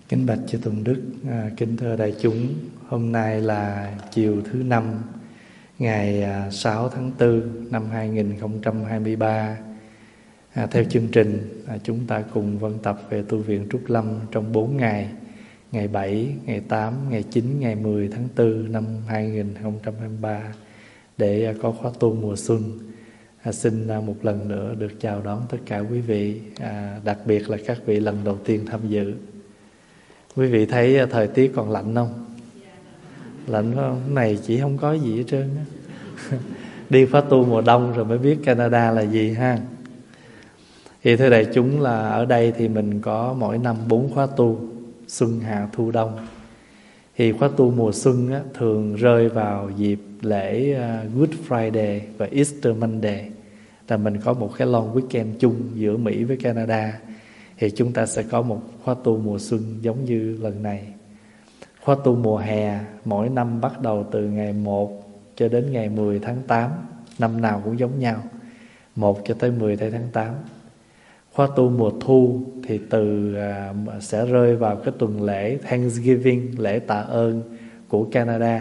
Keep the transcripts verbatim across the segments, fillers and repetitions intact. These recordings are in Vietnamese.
Kính bạch chư Tôn Đức, à, kính thưa đại chúng, hôm nay là chiều thứ năm, ngày à, sáu tháng tư năm hai nghìn không trăm hai mươi ba. À, theo chương trình, à, chúng ta cùng vân tập về tu viện Trúc Lâm trong bốn ngày, ngày bảy, ngày tám, ngày chín, ngày mười tháng tư năm hai nghìn không trăm hai mươi ba để à, có khóa tu mùa xuân. À, xin à, một lần nữa được chào đón tất cả quý vị, à, đặc biệt là các vị lần đầu tiên tham dự. Quý vị thấy thời tiết còn lạnh không? Lạnh phải không? Này chỉ không có gì hết trơn á. Đi khóa tu mùa đông rồi mới biết Canada là gì ha. Thì thưa đại chúng, là ở đây thì mình có mỗi năm bốn khóa tu, xuân, hạ, thu, đông. Thì khóa tu mùa xuân á, thường rơi vào dịp lễ Good Friday và Easter Monday. Là mình có một cái long weekend chung giữa Mỹ với Canada. Thì chúng ta sẽ có một khóa tu mùa xuân giống như lần này. Khóa tu mùa hè mỗi năm bắt đầu từ ngày một cho đến ngày mười tháng tám. Năm nào cũng giống nhau, một cho tới mười tháng tám. Khóa tu mùa thu thì từ à, sẽ rơi vào cái tuần lễ Thanksgiving, lễ tạ ơn của Canada.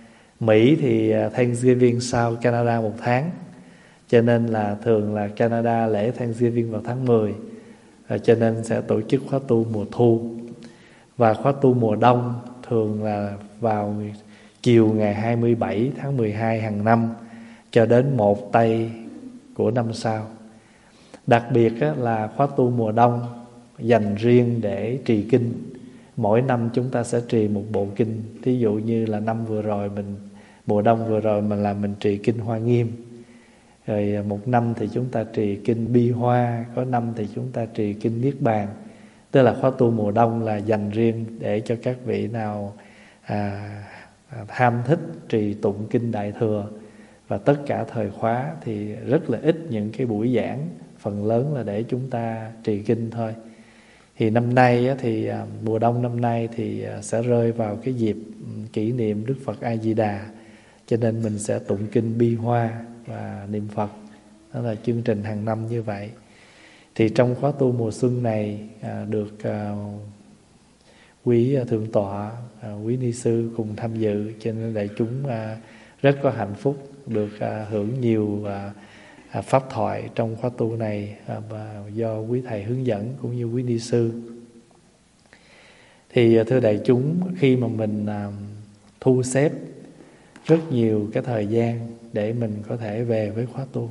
Mỹ thì Thanksgiving sau Canada một tháng, cho nên là thường là Canada lễ Thanksgiving vào tháng mười. À, cho nên sẽ tổ chức khóa tu mùa thu. Và khóa tu mùa đông thường là vào chiều ngày hai mươi bảy tháng mười hai hàng năm cho đến một tây của năm sau. Đặc biệt á, là khóa tu mùa đông dành riêng để trì kinh. Mỗi năm chúng ta sẽ trì một bộ kinh. Thí dụ như là năm vừa rồi mình mùa đông vừa rồi mình làm mình trì kinh Hoa Nghiêm. Rồi một năm thì chúng ta trì kinh Bi Hoa, có năm thì chúng ta trì kinh Niết Bàn. Tức là khóa tu mùa đông là dành riêng để cho các vị nào à, tham thích trì tụng kinh Đại Thừa. Và tất cả thời khóa thì rất là ít những cái buổi giảng, phần lớn là để chúng ta trì kinh thôi. Thì năm nay á, thì à, mùa đông năm nay thì à, sẽ rơi vào cái dịp kỷ niệm Đức Phật A Di Đà, cho nên mình sẽ tụng kinh Bi Hoa và niệm Phật. Đó là chương trình hàng năm như vậy. Thì trong khóa tu mùa xuân này à, được à, quý à, thượng tọa, à, quý ni sư cùng tham dự, cho nên đại chúng à, rất có hạnh phúc được à, hưởng nhiều à, à, pháp thoại trong khóa tu này à, và do quý thầy hướng dẫn cũng như quý ni sư. Thì à, thưa đại chúng, khi mà mình à, thu xếp rất nhiều cái thời gian để mình có thể về với khóa tu,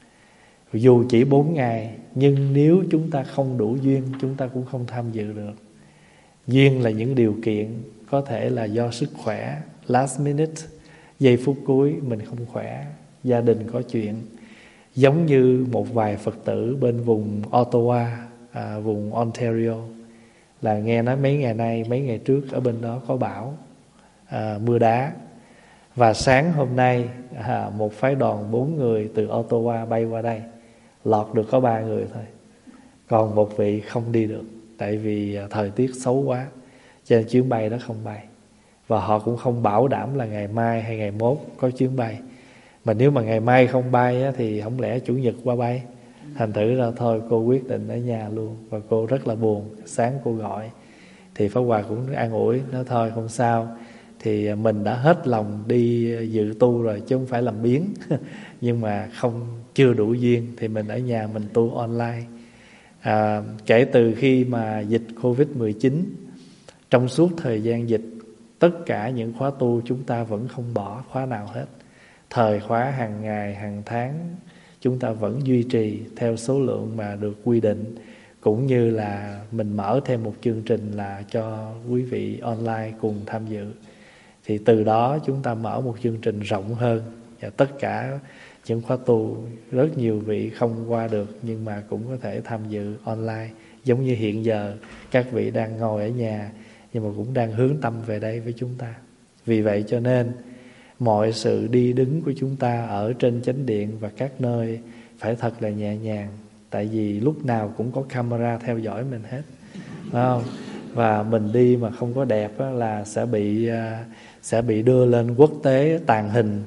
dù chỉ bốn ngày, nhưng nếu chúng ta không đủ duyên, chúng ta cũng không tham dự được. Duyên là những điều kiện, có thể là do sức khỏe, last minute, giây phút cuối mình không khỏe, gia đình có chuyện. Giống như một vài Phật tử bên vùng Ottawa, à, vùng Ontario, là nghe nói mấy ngày nay, mấy ngày trước ở bên đó có bão, à, mưa đá. Và sáng hôm nay à, một phái đoàn bốn người từ Ottawa bay qua đây, lọt được có ba người thôi. Còn một vị không đi được, tại vì thời tiết xấu quá, cho nên chuyến bay đó không bay. Và họ cũng không bảo đảm là ngày mai hay ngày mốt có chuyến bay. Mà nếu mà ngày mai không bay á, thì không lẽ chủ nhật qua bay. Thành thử ra thôi cô quyết định ở nhà luôn. Và cô rất là buồn. Sáng cô gọi thì Pháp Hòa cũng an ủi, nói thôi không sao, thì mình đã hết lòng đi dự tu rồi chứ không phải làm biếng. Nhưng mà không chưa đủ duyên thì mình ở nhà mình tu online. À, kể từ khi mà dịch covid mười chín, trong suốt thời gian dịch, tất cả những khóa tu chúng ta vẫn không bỏ khóa nào hết. Thời khóa hàng ngày, hàng tháng chúng ta vẫn duy trì theo số lượng mà được quy định. Cũng như là mình mở thêm một chương trình là cho quý vị online cùng tham dự. Thì từ đó chúng ta mở một chương trình rộng hơn. Và tất cả những khóa tu, rất nhiều vị không qua được nhưng mà cũng có thể tham dự online. Giống như hiện giờ các vị đang ngồi ở nhà nhưng mà cũng đang hướng tâm về đây với chúng ta. Vì vậy cho nên mọi sự đi đứng của chúng ta ở trên chánh điện và các nơi phải thật là nhẹ nhàng. Tại vì lúc nào cũng có camera theo dõi mình hết, phải không? Và mình đi mà không có đẹp á, là sẽ bị sẽ bị đưa lên quốc tế tàn hình.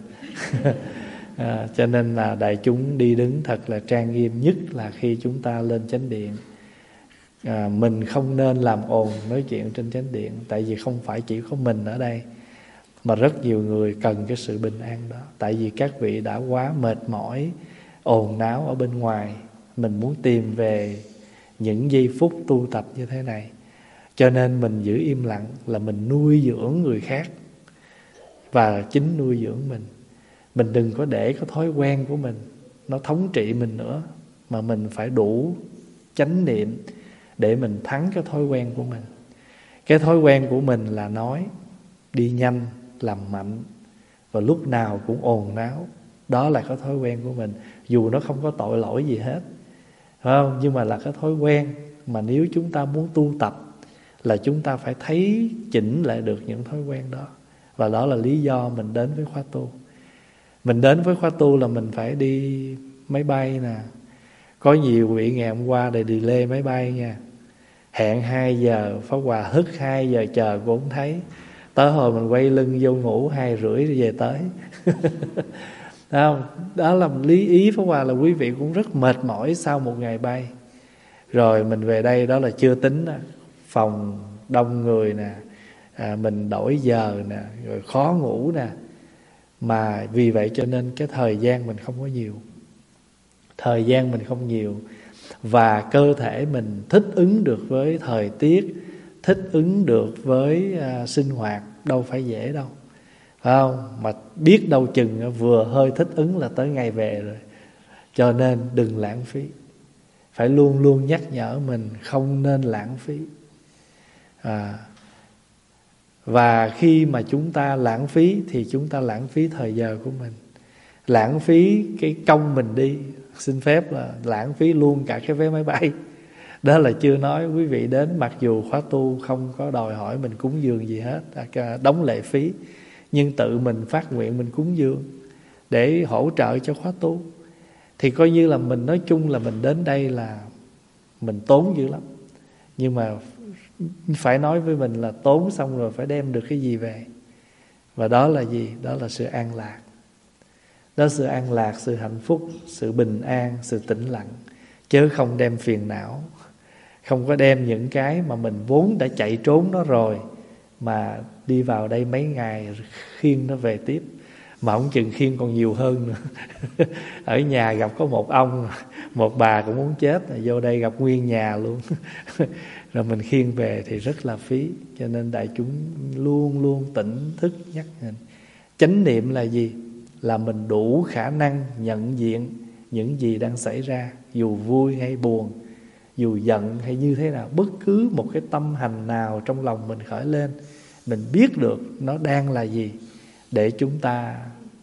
À, cho nên là đại chúng đi đứng thật là trang nghiêm, nhất là khi chúng ta lên chánh điện. à, mình không nên làm ồn nói chuyện trên chánh điện. Tại vì không phải chỉ có mình ở đây, mà rất nhiều người cần cái sự bình an đó. Tại vì các vị đã quá mệt mỏi ồn náo ở bên ngoài, mình muốn tìm về những giây phút tu tập như thế này. Cho nên mình giữ im lặng là mình nuôi dưỡng người khác và chính nuôi dưỡng mình. Mình đừng có để cái thói quen của mình nó thống trị mình nữa, mà mình phải đủ chánh niệm để mình thắng cái thói quen của mình. Cái thói quen của mình là nói, đi nhanh, làm mạnh và lúc nào cũng ồn náo. Đó là cái thói quen của mình, dù nó không có tội lỗi gì hết, phải không? Nhưng mà là cái thói quen mà nếu chúng ta muốn tu tập là chúng ta phải thấy chỉnh lại được những thói quen đó. Và đó là lý do mình đến với khóa tu. Mình đến với khóa tu là mình phải đi máy bay nè. Có nhiều vị ngày hôm qua để delay máy bay nha. Hẹn hai giờ, Pháp Hòa thức hai giờ chờ cũng không thấy. Tới hồi mình quay lưng vô ngủ hai rưỡi rồi về tới. Đó, đó là lý ý Pháp Hòa là quý vị cũng rất mệt mỏi sau một ngày bay. Rồi mình về đây đó là chưa tính đó. Phòng đông người nè, à, mình đổi giờ nè, rồi khó ngủ nè. Mà vì vậy cho nên cái thời gian mình không có nhiều. Thời gian mình không nhiều. Và cơ thể mình thích ứng được với thời tiết, thích ứng được với à, sinh hoạt đâu phải dễ đâu, phải không? Mà biết đâu chừng vừa hơi thích ứng là tới ngày về rồi. Cho nên đừng lãng phí. Phải luôn luôn nhắc nhở mình không nên lãng phí. à, Và khi mà chúng ta lãng phí thì chúng ta lãng phí thời giờ của mình, lãng phí cái công mình đi. Xin phép là lãng phí luôn cả cái vé máy bay. Đó là chưa nói quý vị đến, mặc dù khóa tu không có đòi hỏi mình cúng dường gì hết, đóng lệ phí, nhưng tự mình phát nguyện mình cúng dường để hỗ trợ cho khóa tu. Thì coi như là mình nói chung là mình đến đây là mình tốn dữ lắm. Nhưng mà phải nói với mình là tốn xong rồi phải đem được cái gì về. Và đó là gì? Đó là sự an lạc. Đó là sự an lạc, sự hạnh phúc, sự bình an, sự tĩnh lặng. Chứ không đem phiền não. Không có đem những cái mà mình vốn đã chạy trốn nó rồi, mà đi vào đây mấy ngày khiêng nó về tiếp. Mà không chừng khiêng còn nhiều hơn nữa. Ở nhà gặp có một ông, một bà cũng muốn chết, vô đây gặp nguyên nhà luôn. Rồi mình khiêng về thì rất là phí. Cho nên đại chúng luôn luôn tỉnh thức nhắc mình. Chánh niệm là gì? Là mình đủ khả năng nhận diện những gì đang xảy ra, dù vui hay buồn, dù giận hay như thế nào. Bất cứ một cái tâm hành nào trong lòng mình khởi lên, mình biết được nó đang là gì để chúng ta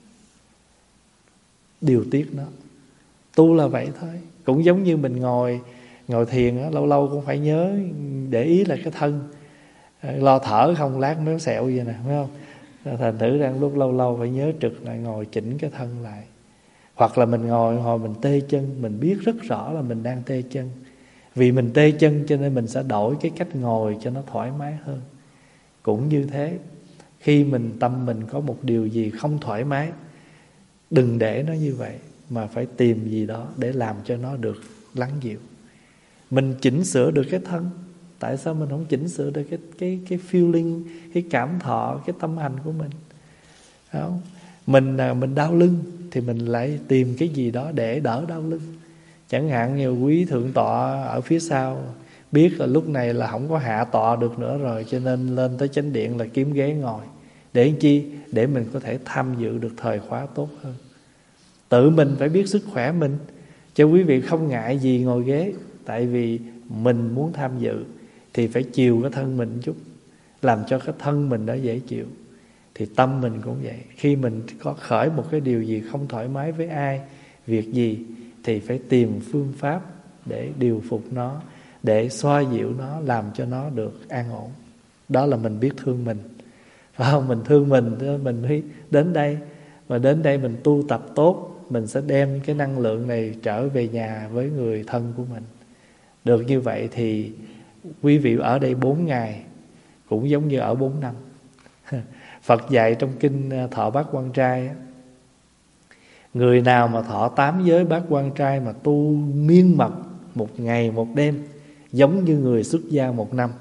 điều tiết nó. Tu là vậy thôi. Cũng giống như mình ngồi Ngồi thiền á, lâu lâu cũng phải nhớ để ý là cái thân. Lo thở không lát méo xẹo vậy nè, phải không? Thành thử rằng lúc lâu lâu phải nhớ trực lại, ngồi chỉnh cái thân lại. Hoặc là mình ngồi hồi mình tê chân, mình biết rất rõ là mình đang tê chân. Vì mình tê chân cho nên mình sẽ đổi cái cách ngồi cho nó thoải mái hơn. Cũng như thế, khi mình tâm mình có một điều gì không thoải mái, đừng để nó như vậy, mà phải tìm gì đó để làm cho nó được lắng dịu. Mình chỉnh sửa được cái thân, tại sao mình không chỉnh sửa được cái cái cái feeling, cái cảm thọ, cái tâm hành của mình? Không? Mình mình đau lưng thì mình lại tìm cái gì đó để đỡ đau lưng. Chẳng hạn như quý thượng tọa ở phía sau biết là lúc này là không có hạ tọa được nữa rồi, cho nên lên tới chánh điện là kiếm ghế ngồi. Để làm chi? Để mình có thể tham dự được thời khóa tốt hơn. Tự mình phải biết sức khỏe mình. Cho quý vị không ngại gì ngồi ghế. Tại vì mình muốn tham dự thì phải chiều cái thân mình chút, làm cho cái thân mình đó dễ chịu. Thì tâm mình cũng vậy. Khi mình có khởi một cái điều gì không thoải mái với ai, việc gì, thì phải tìm phương pháp để điều phục nó, để xoa dịu nó, làm cho nó được an ổn. Đó là mình biết thương mình, phải không? Mình thương mình, mình mới đến đây. Và đến đây mình tu tập tốt, mình sẽ đem cái năng lượng này trở về nhà với người thân của mình. Được như vậy thì quý vị ở đây bốn ngày cũng giống như ở bốn năm. Phật dạy trong kinh Thọ Bát Quan Trai, người nào mà thọ tám giới bát quan trai mà tu miên mật một ngày một đêm, giống như người xuất gia một năm.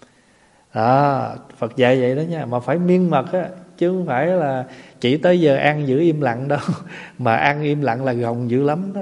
Đó, Phật dạy vậy đó nha. Mà phải miên mật á, chứ không phải là chỉ tới giờ ăn giữ im lặng đâu. Mà ăn im lặng là gồng dữ lắm đó.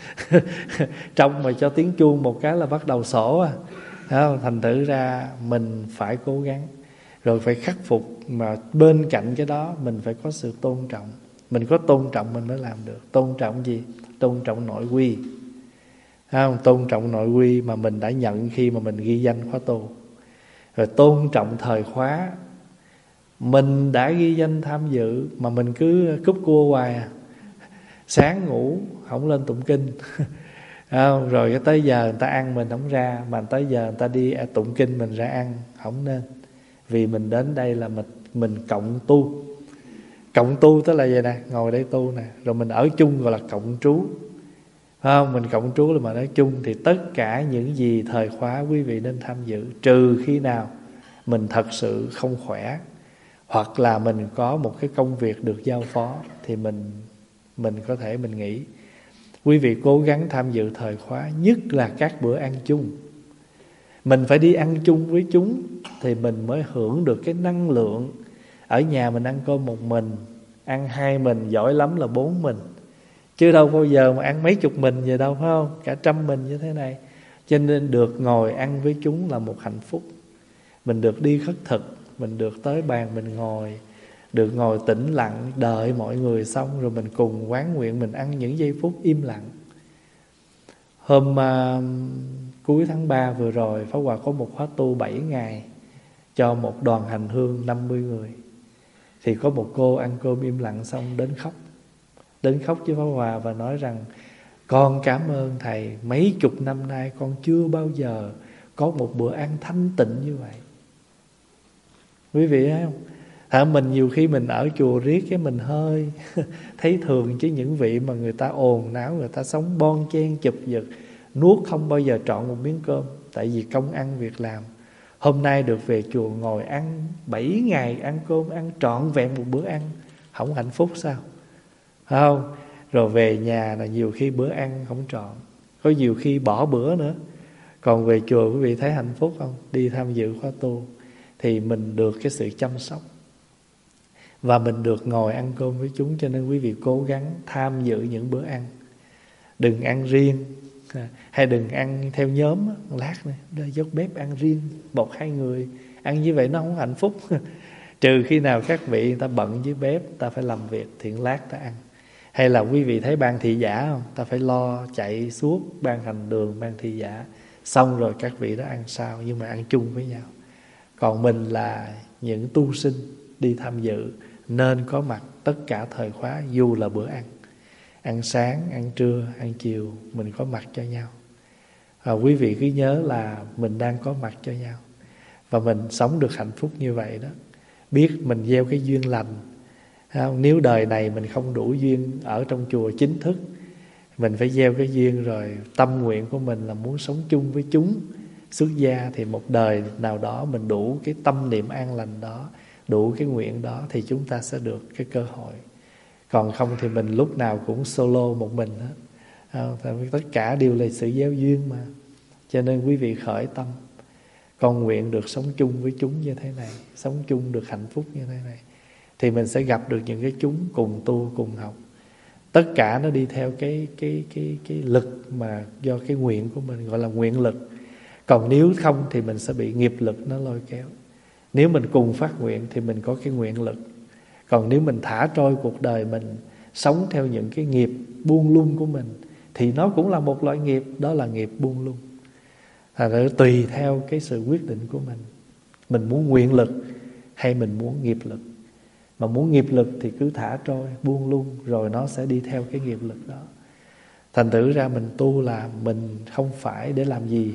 Trong mà cho tiếng chuông một cái là bắt đầu sổ à. Đó, thành thử ra mình phải cố gắng, rồi phải khắc phục. Mà bên cạnh cái đó mình phải có sự tôn trọng. Mình có tôn trọng mình mới làm được. Tôn trọng gì? Tôn trọng nội quy. Không? Tôn trọng nội quy mà mình đã nhận khi mà mình ghi danh khóa tu. Rồi tôn trọng thời khóa. Mình đã ghi danh tham dự mà mình cứ cúp cua hoài à. Sáng ngủ không lên tụng kinh. Không? Rồi cái tới giờ người ta ăn mình không ra, mà tới giờ người ta đi tụng kinh mình ra ăn. Không nên. Vì mình đến đây là mình, mình cộng tu. Cộng tu tức là vậy nè, ngồi đây tu nè. Rồi mình ở chung gọi là cộng trú. Không? Mình cộng trú là mình ở chung. Thì tất cả những gì thời khóa quý vị nên tham dự. Trừ khi nào mình thật sự không khỏe, hoặc là mình có một cái công việc được giao phó, thì mình mình có thể mình nghỉ. Quý vị cố gắng tham dự thời khóa, nhất là các bữa ăn chung. Mình phải đi ăn chung với chúng thì mình mới hưởng được cái năng lượng. Ở nhà mình ăn cơm một mình, ăn hai mình, giỏi lắm là bốn mình, chứ đâu bao giờ mà ăn mấy chục mình vậy đâu, phải không? Cả trăm mình như thế này. Cho nên được ngồi ăn với chúng là một hạnh phúc. Mình được đi khất thực, mình được tới bàn mình ngồi, được ngồi tĩnh lặng đợi mọi người xong rồi mình cùng quán nguyện, mình ăn những giây phút im lặng. Hôm uh, cuối tháng ba vừa rồi, Pháp Hòa có một khóa tu bảy ngày cho một đoàn hành hương năm mươi người. Thì có một cô ăn cơm im lặng xong đến khóc. Đến khóc với Pháp Hòa và nói rằng: con cảm ơn thầy, mấy chục năm nay con chưa bao giờ có một bữa ăn thanh tịnh như vậy. Quý vị thấy không? Hả, mình nhiều khi mình ở chùa riết cái mình hơi thấy thường, chứ những vị mà người ta ồn náo, người ta sống bon chen chụp giật, nuốt không bao giờ trọn một miếng cơm, tại vì công ăn việc làm. Hôm nay được về chùa ngồi ăn bảy ngày ăn cơm, ăn trọn vẹn một bữa ăn, không hạnh phúc sao? Phải không? Rồi về nhà là nhiều khi bữa ăn không trọn, có nhiều khi bỏ bữa nữa. Còn về chùa quý vị thấy hạnh phúc không? Đi tham dự khóa tu thì mình được cái sự chăm sóc, và mình được ngồi ăn cơm với chúng. Cho nên quý vị cố gắng tham dự những bữa ăn. Đừng ăn riêng, hay đừng ăn theo nhóm. Lát này dốc bếp ăn riêng, một hai người ăn như vậy nó không hạnh phúc. Trừ khi nào các vị người ta bận với bếp, ta phải làm việc, thiện lát ta ăn. Hay là quý vị thấy ban thị giả không? Ta phải lo chạy suốt ban hành đường, ban thị giả, xong rồi các vị đó ăn sau, nhưng mà ăn chung với nhau. Còn mình là những tu sinh đi tham dự, nên có mặt tất cả thời khóa, dù là bữa ăn. Ăn sáng, ăn trưa, ăn chiều, mình có mặt cho nhau. Và quý vị cứ nhớ là mình đang có mặt cho nhau. Và mình sống được hạnh phúc như vậy đó. Biết mình gieo cái duyên lành. Nếu đời này mình không đủ duyên ở trong chùa chính thức, mình phải gieo cái duyên rồi. Tâm nguyện của mình là muốn sống chung với chúng xuất gia, thì một đời nào đó mình đủ cái tâm niệm an lành đó, đủ cái nguyện đó, thì chúng ta sẽ được cái cơ hội. Còn không thì mình lúc nào cũng solo một mình hết. Tất cả đều là sự gieo duyên mà. Cho nên quý vị khởi tâm, con nguyện được sống chung với chúng như thế này, sống chung được hạnh phúc như thế này, thì mình sẽ gặp được những cái chúng cùng tu, cùng học. Tất cả nó đi theo cái, cái, cái, cái lực mà do cái nguyện của mình, gọi là nguyện lực. Còn nếu không thì mình sẽ bị nghiệp lực nó lôi kéo. Nếu mình cùng phát nguyện thì mình có cái nguyện lực. Còn nếu mình thả trôi cuộc đời mình, sống theo những cái nghiệp buông lung của mình, thì nó cũng là một loại nghiệp, đó là nghiệp buông lung. Thành ra tùy theo cái sự quyết định của mình. Mình muốn nguyện lực hay mình muốn nghiệp lực. Mà muốn nghiệp lực thì cứ thả trôi, buông lung, rồi nó sẽ đi theo cái nghiệp lực đó. Thành thử ra mình tu là mình không phải để làm gì,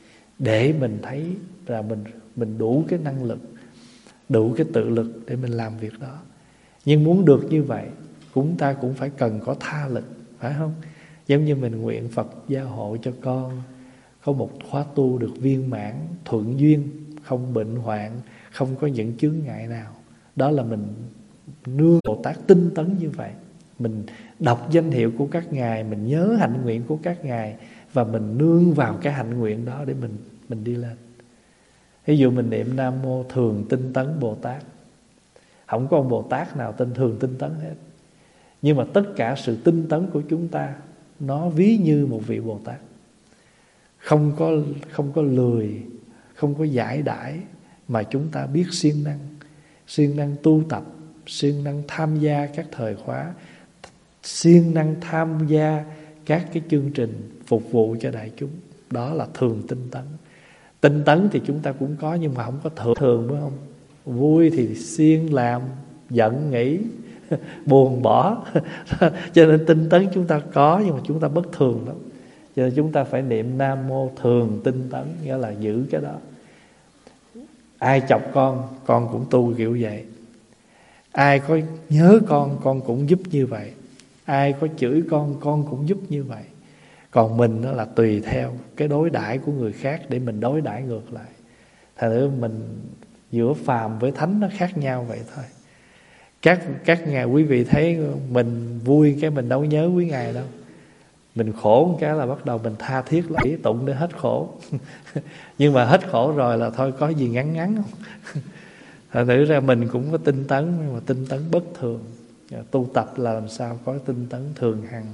để mình thấy là mình, mình đủ cái năng lực, đủ cái tự lực để mình làm việc đó. Nhưng muốn được như vậy, chúng ta cũng phải cần có tha lực, phải không? Giống như mình nguyện Phật gia hộ cho con có một khóa tu được viên mãn, thuận duyên, không bệnh hoạn, không có những chướng ngại nào. Đó là mình nương Bồ Tát tinh tấn như vậy. Mình đọc danh hiệu của các ngài, mình nhớ hạnh nguyện của các ngài, và mình nương vào cái hạnh nguyện đó để mình, mình đi lên. Ví dụ mình niệm Nam Mô Thường Tinh Tấn Bồ Tát, không có ông Bồ Tát nào tên Thường Tinh Tấn hết, nhưng mà tất cả sự tinh tấn của chúng ta nó ví như một vị Bồ Tát, không có không có lười, không có giải đãi, mà chúng ta biết siêng năng, siêng năng tu tập, siêng năng tham gia các thời khóa, siêng năng tham gia các cái chương trình phục vụ cho đại chúng. Đó là thường tinh tấn. Tinh tấn thì chúng ta cũng có, nhưng mà không có thường, thường phải không? Vui thì siêng làm, giận nghỉ, buồn bỏ. Cho nên tinh tấn chúng ta có, nhưng mà chúng ta bất thường lắm. Cho nên chúng ta phải niệm Nam Mô Thường Tinh Tấn, nghĩa là giữ cái đó. Ai chọc con, con cũng tu kiểu vậy. Ai có nhớ con, con cũng giúp như vậy. Ai có chửi con, con cũng giúp như vậy. Còn mình đó là tùy theo cái đối đãi của người khác để mình đối đãi ngược lại. Thành ra mình giữa phàm với thánh nó khác nhau vậy thôi. Các các ngài quý vị thấy mình vui cái mình đâu nhớ quý ngài đâu. Mình khổ một cái là bắt đầu mình tha thiết lại tụng để hết khổ. Nhưng mà hết khổ rồi là thôi, có gì ngắn ngắn không? Thật thử ra mình cũng có tinh tấn, nhưng mà tinh tấn bất thường. Tu tập là làm sao có tinh tấn thường hằng.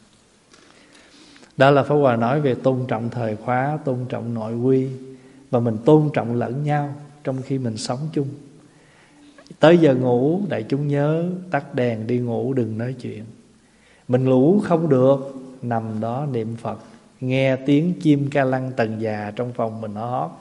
Đó là Pháp Hòa nói về tôn trọng thời khóa, tôn trọng nội quy, và mình tôn trọng lẫn nhau trong khi mình sống chung. Tới giờ ngủ, đại chúng nhớ tắt đèn đi ngủ, đừng nói chuyện. Mình ngủ không được, nằm đó niệm Phật, nghe tiếng chim ca lăng tần già trong phòng mình nó hót.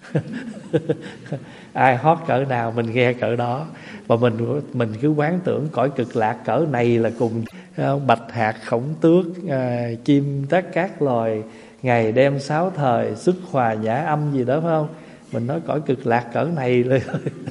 Ai hót cỡ nào mình nghe cỡ đó. Và mình mình cứ quán tưởng cõi cực lạc cỡ này là cùng bạch hạc khổng tước, à, chim tất các loài, ngày đêm sáu thời, xuất hòa nhã âm gì đó, phải không? Mình nói cõi cực lạc cỡ nàyเลย.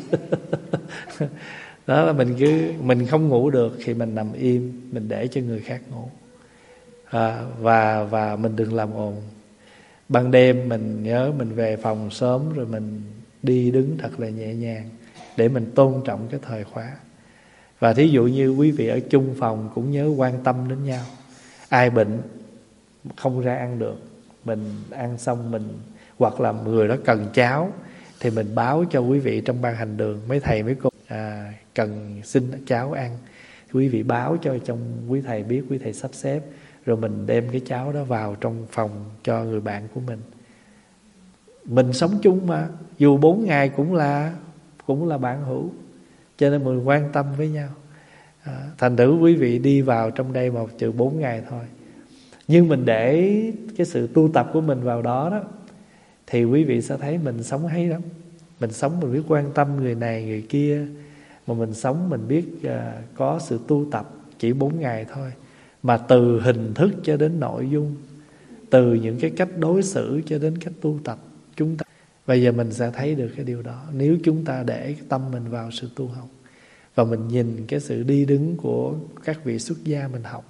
Đó là mình cứ mình không ngủ được thì mình nằm im, mình để cho người khác ngủ, à, và và mình đừng làm ồn. Ban đêm mình nhớ mình về phòng sớm rồi mình đi đứng thật là nhẹ nhàng để mình tôn trọng cái thời khóa. Và thí dụ như quý vị ở chung phòng cũng nhớ quan tâm đến nhau. Ai bệnh không ra ăn được, mình ăn xong mình, hoặc là người đó cần cháo thì mình báo cho quý vị trong ban hành đường, mấy thầy mấy cô à, cần xin cháo ăn, quý vị báo cho trong quý thầy biết, quý thầy sắp xếp, rồi mình đem cái cháo đó vào trong phòng cho người bạn của mình. Mình sống chung mà, dù bốn ngày cũng là cũng là bạn hữu, cho nên mình quan tâm với nhau. à, Thành thử quý vị đi vào trong đây một trừ bốn ngày thôi, nhưng mình để cái sự tu tập của mình vào đó đó, thì quý vị sẽ thấy mình sống hay lắm. Mình sống mình biết quan tâm người này người kia, mà mình sống mình biết à, có sự tu tập chỉ bốn ngày thôi, mà từ hình thức cho đến nội dung, từ những cái cách đối xử cho đến cách tu tập, chúng ta bây giờ mình sẽ thấy được cái điều đó nếu chúng ta để cái tâm mình vào sự tu học, và mình nhìn cái sự đi đứng của các vị xuất gia mình học.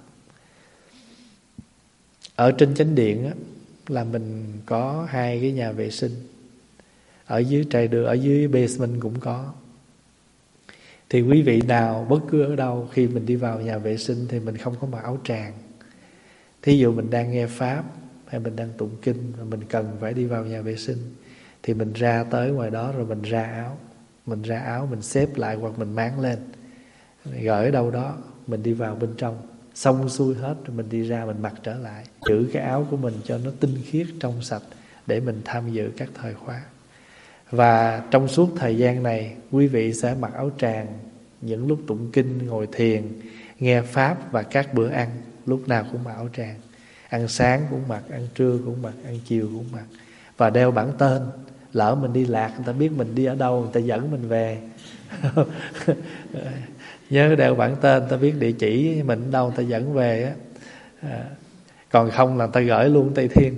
Ở trên chánh điện á, là mình có hai cái nhà vệ sinh, ở dưới trại đường, ở dưới basement cũng có. Thì quý vị nào bất cứ ở đâu, khi mình đi vào nhà vệ sinh thì mình không có mặc áo tràng. Thí dụ mình đang nghe Pháp hay mình đang tụng kinh và mình cần phải đi vào nhà vệ sinh, thì mình ra tới ngoài đó rồi mình ra áo. Mình ra áo mình xếp lại hoặc mình máng lên, gửi ở đâu đó, mình đi vào bên trong. Xong xuôi hết rồi mình đi ra mình mặc trở lại, giữ cái áo của mình cho nó tinh khiết trong sạch để mình tham dự các thời khóa. Và trong suốt thời gian này, quý vị sẽ mặc áo tràng những lúc tụng kinh, ngồi thiền, nghe Pháp và các bữa ăn, lúc nào cũng mặc áo tràng. Ăn sáng cũng mặc, ăn trưa cũng mặc, ăn chiều cũng mặc. Và đeo bản tên, lỡ mình đi lạc, người ta biết mình đi ở đâu, người ta dẫn mình về. Nhớ đeo bản tên, ta biết địa chỉ mình ở đâu, người ta dẫn về á. À, còn không là người ta gửi luôn Tây Thiên.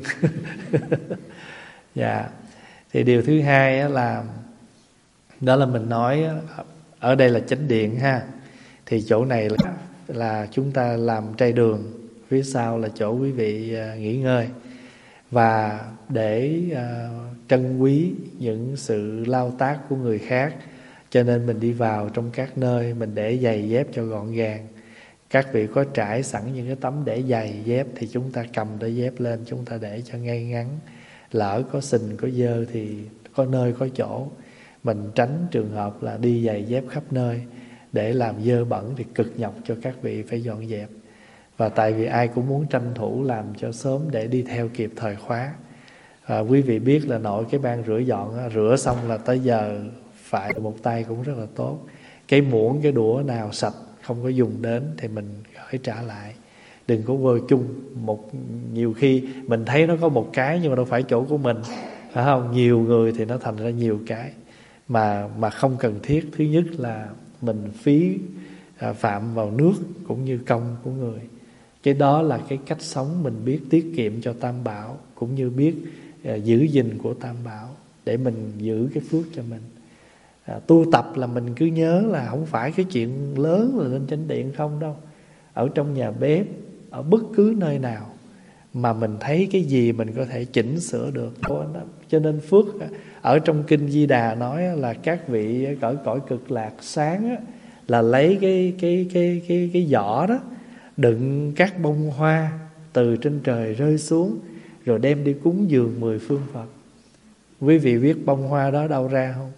Dạ. Thì điều thứ hai á là, đó là mình nói ở đây là chánh điện ha, thì chỗ này là, là chúng ta làm trai đường, phía sau là chỗ quý vị uh, nghỉ ngơi. Và để uh, trân quý những sự lao tác của người khác, cho nên mình đi vào trong các nơi mình để giày dép cho gọn gàng. Các vị có trải sẵn những cái tấm để giày dép thì chúng ta cầm đôi dép lên, chúng ta để cho ngay ngắn, lỡ có sình có dơ thì có nơi có chỗ. Mình tránh trường hợp là đi giày dép khắp nơi để làm dơ bẩn thì cực nhọc cho các vị phải dọn dẹp. Và tại vì ai cũng muốn tranh thủ làm cho sớm để đi theo kịp thời khóa. À, quý vị biết là nội cái ban rửa dọn á, rửa xong là tới giờ phải một tay cũng rất là tốt. Cái muỗng cái đũa nào sạch không có dùng đến thì mình gửi trả lại, đừng có vơ chung. Một nhiều khi mình thấy nó có một cái nhưng mà đâu phải chỗ của mình, phải không? Nhiều người thì nó thành ra nhiều cái mà mà không cần thiết. Thứ nhất là mình phí à, phạm vào nước cũng như công của người. Cái đó là cái cách sống mình biết tiết kiệm cho Tam Bảo, cũng như biết à, giữ gìn của Tam Bảo để mình giữ cái phước cho mình. À, tu tập là mình cứ nhớ là không phải cái chuyện lớn là lên chánh điện không đâu. Ở trong nhà bếp, ở bất cứ nơi nào mà mình thấy cái gì mình có thể chỉnh sửa được. Cho nên phước ở trong Kinh Di Đà nói là các vị cõi cõi cực lạc sáng là lấy cái cái cái cái cái giỏ đó đựng các bông hoa từ trên trời rơi xuống, rồi đem đi cúng dường mười phương Phật. Quý vị biết bông hoa đó đâu ra không?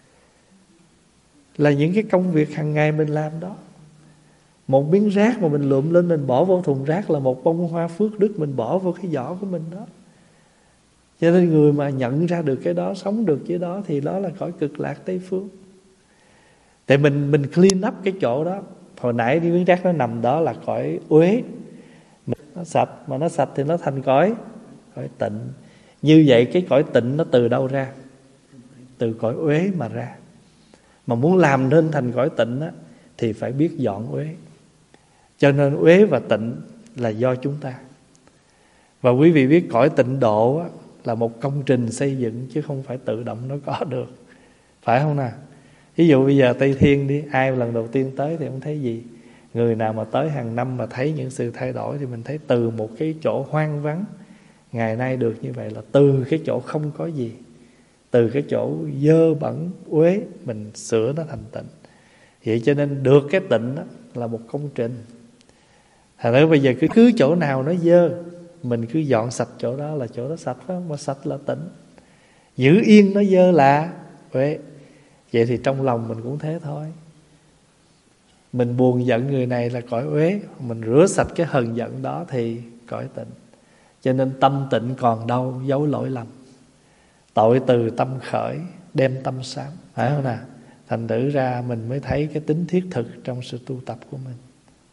Là những cái công việc hàng ngày mình làm đó. Một miếng rác mà mình lượm lên mình bỏ vô thùng rác là một bông hoa phước đức mình bỏ vào cái giỏ của mình đó. Cho nên người mà nhận ra được cái đó, sống được với đó thì đó là cõi cực lạc Tây Phương. Tại mình mình clean up cái chỗ đó. Hồi nãy cái miếng rác nó nằm đó là cõi uế, nó sạch, mà nó sạch thì nó thành cõi cõi tịnh. Như vậy cái cõi tịnh nó từ đâu ra? Từ cõi uế mà ra. Mà muốn làm nên thành cõi tịnh á, thì phải biết dọn uế. Cho nên uế và tịnh là do chúng ta. Và quý vị biết cõi tịnh độ á, là một công trình xây dựng chứ không phải tự động nó có được, phải không nào? Ví dụ bây giờ Tây Thiên đi, ai lần đầu tiên tới thì không thấy gì. Người nào mà tới hàng năm mà thấy những sự thay đổi thì mình thấy từ một cái chỗ hoang vắng ngày nay được như vậy là từ cái chỗ không có gì, từ cái chỗ dơ bẩn uế mình sửa nó thành tịnh. Vậy cho nên được cái tịnh đó là một công trình. Thành ra bây giờ cứ cứ chỗ nào nó dơ mình cứ dọn sạch chỗ đó là chỗ đó sạch, phải không? Mà sạch là tịnh. Giữ yên nó dơ là uế. Vậy thì trong lòng mình cũng thế thôi. Mình buồn giận người này là cõi uế, mình rửa sạch cái hờn giận đó thì cõi tịnh. Cho nên tâm tịnh còn đâu giấu lỗi lầm. Tội từ tâm khởi, đem tâm sám, phải không nào? Thành thử ra mình mới thấy cái tính thiết thực trong sự tu tập của mình.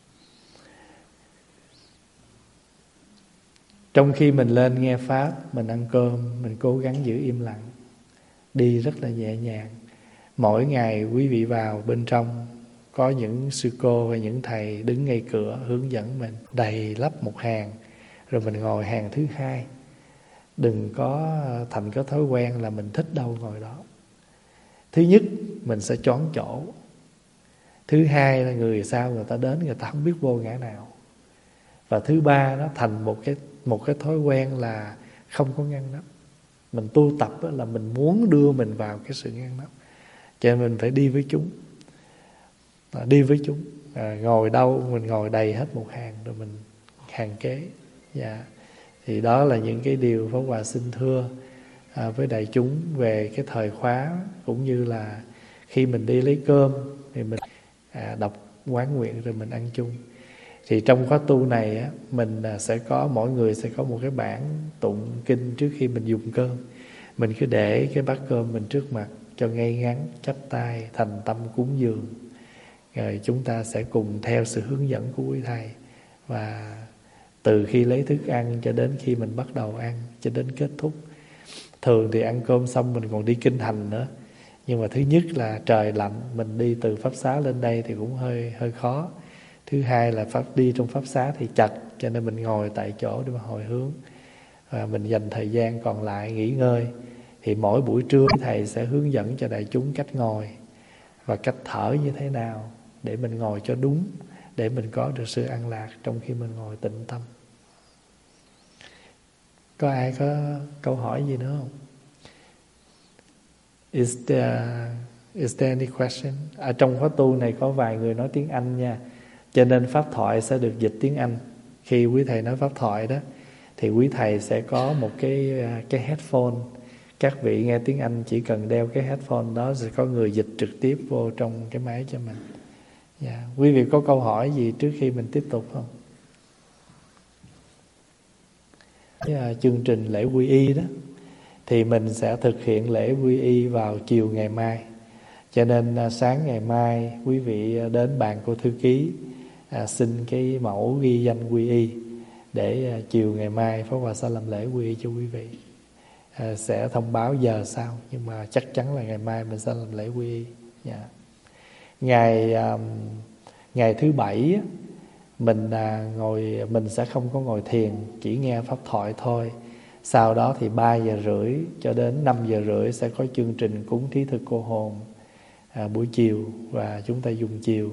Trong khi mình lên nghe Pháp, mình ăn cơm, mình cố gắng giữ im lặng, đi rất là nhẹ nhàng. Mỗi ngày quý vị vào bên trong có những sư cô và những thầy đứng ngay cửa hướng dẫn mình, đầy lắp một hàng, rồi mình ngồi hàng thứ hai. Đừng có thành có thói quen là mình thích đâu ngồi đó. Thứ nhất, mình sẽ choán chỗ. Thứ hai là người sau người ta đến người ta không biết vô ngã nào. Và thứ ba, nó thành một cái một cái thói quen là không có ngăn nắp. Mình tu tập là mình muốn đưa mình vào cái sự ngăn nắp, cho nên mình phải đi với chúng. À, đi với chúng, à, ngồi đâu mình ngồi đầy hết một hàng, rồi mình hàng kế. Dạ. Thì đó là những cái điều Pháp Hòa xin thưa à, với đại chúng về cái thời khóa, cũng như là khi mình đi lấy cơm thì mình à, đọc quán nguyện rồi mình ăn chung. Thì trong khóa tu này á, mình sẽ có, mỗi người sẽ có một cái bản tụng kinh trước khi mình dùng cơm. Mình cứ để cái bát cơm mình trước mặt cho ngay ngắn, chắp tay thành tâm cúng dường. Rồi chúng ta sẽ cùng theo sự hướng dẫn của quý thầy, và từ khi lấy thức ăn cho đến khi mình bắt đầu ăn, cho đến kết thúc. Thường thì ăn cơm xong mình còn đi kinh hành nữa. Nhưng mà thứ nhất là trời lạnh, mình đi từ Pháp Xá lên đây thì cũng hơi hơi khó. Thứ hai là pháp đi trong Pháp Xá thì chật, cho nên mình ngồi tại chỗ để mà hồi hướng. Và mình dành thời gian còn lại nghỉ ngơi. Thì mỗi buổi trưa thầy sẽ hướng dẫn cho đại chúng cách ngồi và cách thở như thế nào để mình ngồi cho đúng, để mình có được sự an lạc trong khi mình ngồi tĩnh tâm. Có ai có câu hỏi gì nữa không? Is there, is there any question? Ở trong khóa tu này có vài người nói tiếng Anh nha, cho nên pháp thoại sẽ được dịch tiếng Anh. Khi quý thầy nói pháp thoại đó thì quý thầy sẽ có một cái cái headphone. Các vị nghe tiếng Anh chỉ cần đeo cái headphone đó, sẽ có người dịch trực tiếp vô trong cái máy cho mình. Dạ. Quý vị có câu hỏi gì trước khi mình tiếp tục không? Cái, uh, chương trình lễ quy y đó thì mình sẽ thực hiện lễ quy y vào chiều ngày mai. Cho nên uh, sáng ngày mai quý vị đến bàn cô thư ký, uh, xin cái mẫu ghi danh quy y để uh, chiều ngày mai Pháp Hòa sẽ làm lễ quy y cho quý vị. uh, Sẽ thông báo giờ sau, nhưng mà chắc chắn là ngày mai mình sẽ làm lễ quy y. Yeah. Ngày um, ngày thứ bảy mình à, ngồi mình sẽ không có ngồi thiền, chỉ nghe pháp thoại thôi. Sau đó thì ba giờ rưỡi cho đến năm giờ rưỡi sẽ có chương trình cúng thí thực cô hồn à, buổi chiều, và chúng ta dùng chiều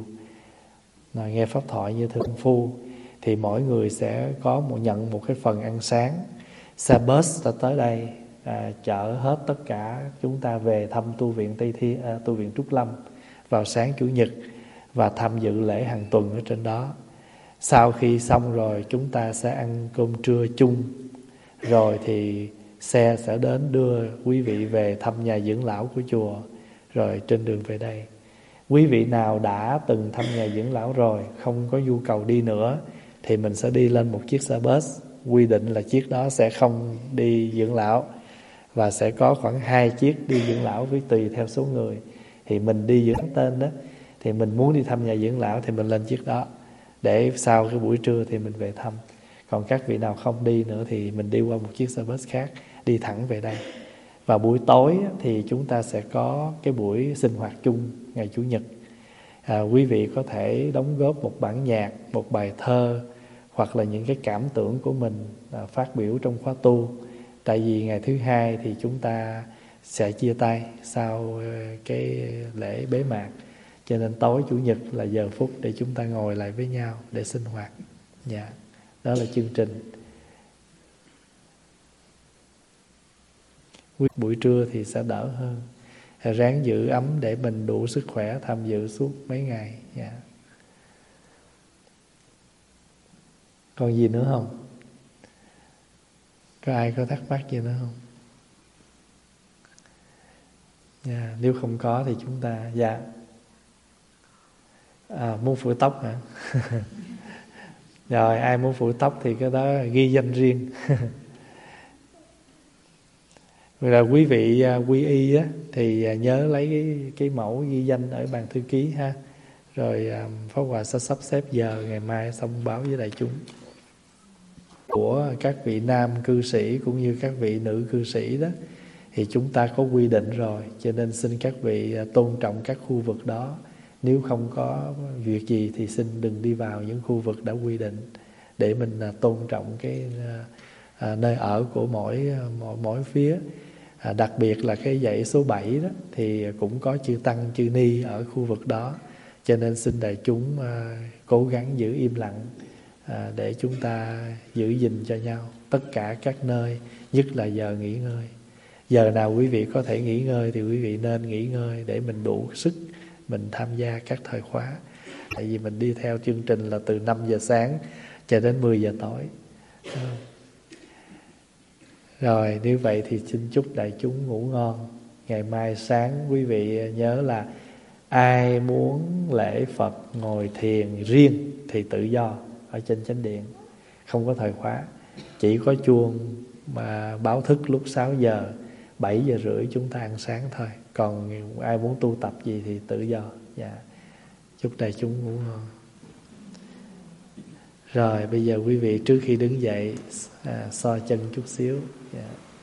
rồi nghe pháp thoại như thượng phu. Thì mỗi người sẽ có một nhận một cái phần ăn sáng. Xe bus đã tới đây à, chở hết tất cả chúng ta về thăm tu viện Tây Thi, à, tu viện Trúc Lâm vào sáng chủ nhật và tham dự lễ hàng tuần ở trên đó. Sau khi xong rồi chúng ta sẽ ăn cơm trưa chung, rồi thì xe sẽ đến đưa quý vị về thăm nhà dưỡng lão của chùa, rồi trên đường về đây. Quý vị nào đã từng thăm nhà dưỡng lão rồi, không có nhu cầu đi nữa, thì mình sẽ đi lên một chiếc xe bus. Quy định là chiếc đó sẽ không đi dưỡng lão, và sẽ có khoảng hai chiếc đi dưỡng lão với tùy theo số người. Thì mình đi dưỡng tên đó, thì mình muốn đi thăm nhà dưỡng lão thì mình lên chiếc đó, để sau cái buổi trưa thì mình về thăm. Còn các vị nào không đi nữa thì mình đi qua một chiếc xe bus khác, đi thẳng về đây. Và buổi tối thì chúng ta sẽ có cái buổi sinh hoạt chung ngày Chủ nhật. à, Quý vị có thể đóng góp một bản nhạc, một bài thơ, hoặc là những cái cảm tưởng của mình à, phát biểu trong khóa tu. Tại vì ngày thứ hai thì chúng ta sẽ chia tay sau cái lễ bế mạc, cho nên tối Chủ nhật là giờ phút để chúng ta ngồi lại với nhau để sinh hoạt. Dạ, đó là chương trình. Buổi trưa thì sẽ đỡ hơn. Ráng giữ ấm để mình đủ sức khỏe tham dự suốt mấy ngày. Dạ. Còn gì nữa không? Có ai có thắc mắc gì nữa không? Dạ, nếu không có thì chúng ta... Dạ. À, muốn phủi tóc hả? Rồi, ai muốn phủi tóc thì cái đó ghi danh riêng. Vậy là quý vị quy y á, thì nhớ lấy cái, cái mẫu ghi danh ở bàn thư ký ha. Rồi Pháp Hòa sẽ sắp xếp giờ ngày mai thông báo với đại chúng. Của các vị nam cư sĩ cũng như các vị nữ cư sĩ đó, thì chúng ta có quy định rồi, cho nên xin các vị tôn trọng các khu vực đó. Nếu không có việc gì thì xin đừng đi vào những khu vực đã quy định, để mình tôn trọng cái à, nơi ở của mỗi mỗi, mỗi phía. À, đặc biệt là cái dãy số bảy đó thì cũng có chư tăng chư ni ở khu vực đó, cho nên xin đại chúng à, cố gắng giữ im lặng à, để chúng ta giữ gìn cho nhau tất cả các nơi, nhất là giờ nghỉ ngơi. Giờ nào quý vị có thể nghỉ ngơi thì quý vị nên nghỉ ngơi để mình đủ sức mình tham gia các thời khóa. Tại vì mình đi theo chương trình là từ năm giờ sáng cho đến mười giờ tối. Rồi, nếu vậy thì xin chúc đại chúng ngủ ngon. Ngày mai sáng quý vị nhớ là ai muốn lễ Phật ngồi thiền riêng thì tự do ở trên chánh điện, không có thời khóa. Chỉ có chuông mà báo thức lúc sáu giờ, bảy giờ rưỡi chúng ta ăn sáng thôi. Còn ai muốn tu tập gì thì tự do. Dạ. Chúc đại chúng ngủ ngon. Rồi bây giờ quý vị trước khi đứng dậy à, so chân chút xíu. Dạ.